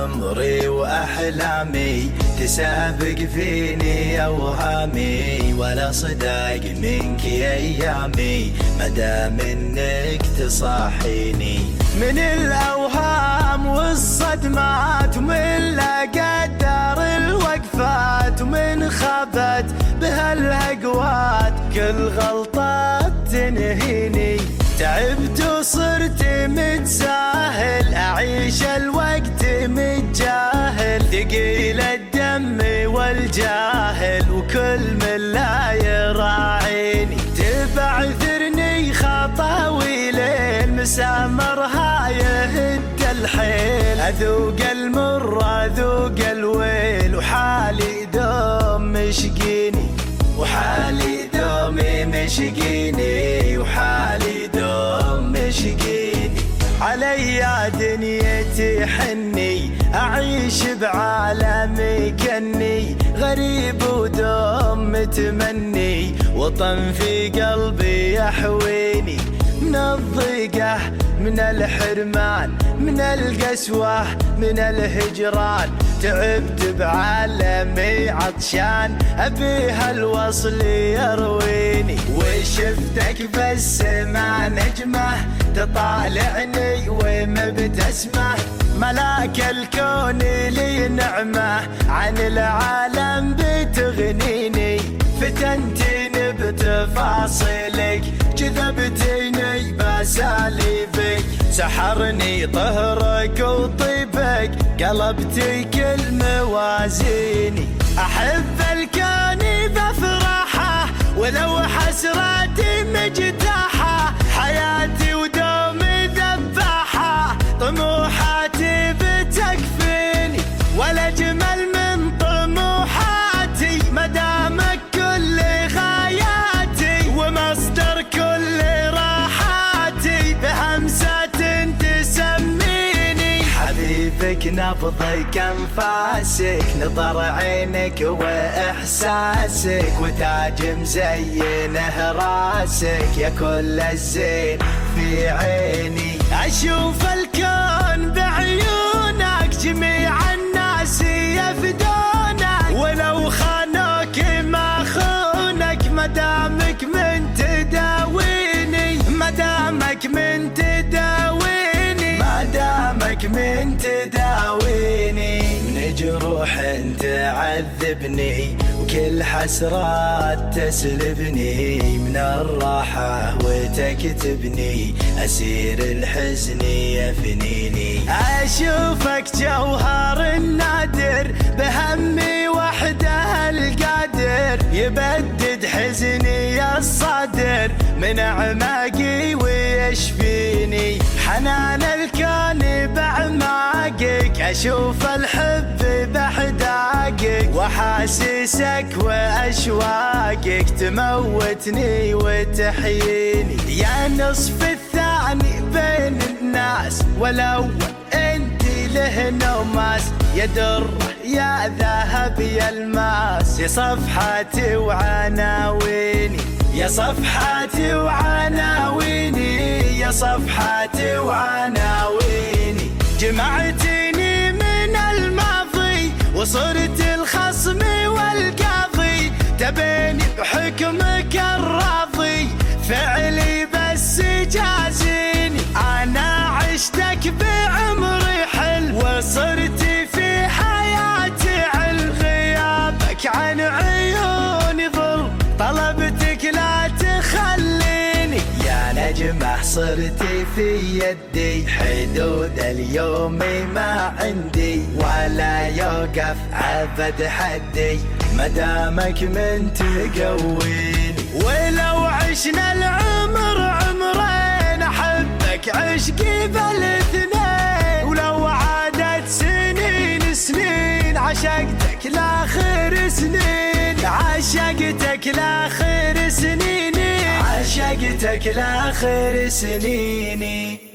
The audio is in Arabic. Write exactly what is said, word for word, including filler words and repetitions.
عمري وأحلامي تسابق فيني أوهامي، ولا صداق منك أيامي مدام إنك تصاحيني. من الأوهام والصدمات ومن لا قدر الوقفات ومن خابت بهالهقوات كل غلطة تنهيني. تعبت وصرت متساهل أعيش الوقت متجاهل، ثقيل الدم والجاهل وكل من لا يراعيني. تبعثرني خطاوي ليل مسامرها يهد الحيل، أذوق المر أذوق الويل وحالي دوم مشقيني، وحالي دومي مشقيني، وحالي دوم مشقيني. علي يا دنيتي حني أعيش بعالمي كني غريب ودوم متمني، وطن في قلبي يحويني. من الضيقة من الحرمان من القسوة من الهجران، تعبت بعالمي عطشان أبي هالوصل يرويني. وشفتك بالسما نجمة تطالعني ومبتسمة، ملاك الكون لي نعمة عن العالم بتغنيني. فتنتيني بتفاصيلك جذبتيني باساليبك، سحرني طهرك وطيبك قلبتي كل موازيني. أحب الكون بفرحه ولو حسراتي مجتاحه، حياتي ودومي ذباحه طموحاتي بتكفيني. ولا جمل من طموحاتي مدامك كل غاياتي، ومصدر كل راحاتي بهمسة تسميني. حبيبك نبضك أنفاسك نظر عينك وإحساسك، وتاج مزينه راسك يا كل الزين في عيني. أشوف الكون بعيونك جميع الناس يفدونك، ولو خانوك ما خونك مدامك من تداويني، مدامك من تداويني، مدامك من تداويني. من جروح تعذبني وكل حسرات تسلبني، من الراحة وتكتبني أسير الحزن يفنيني. أشوفك جوهر نادر بهمي وحده القادر، يبدد حزني الصادر من أعماقي ويشفيني. حنان الكون بأعماقك أشوف الحب بأحداقك، وحاسسك وأشواقك تموتني وتحييني. يا نصف الثاني بين الناس ولو انت له نوماس، يا در يا ذهب يا الماس، يا صفحاتي وعناويني، يا صفحاتي وعناويني، يا صفحاتي وعناويني. جمعتيني من الماضي وصرت الخصم والقاضي، تبيني بحكمك الراضي فعلي بس جازيني. أنا عشتك بعمري حل وصرت في حياتي عل، غيابك عن عيوني ظل طلبتك لا تخليني. يا نجمة صرتي في يدي حدود اليوم ما عندي، ولا يوقف عبد حدي مدامك من تقويني. ولو عشنا العمر عمرين أحبك عشقي بالاثنين، ولو عادت سنين سنين عشقتك لاخر سنين، عشقتك لاخر سنيني، عشقتك لاخر سنيني.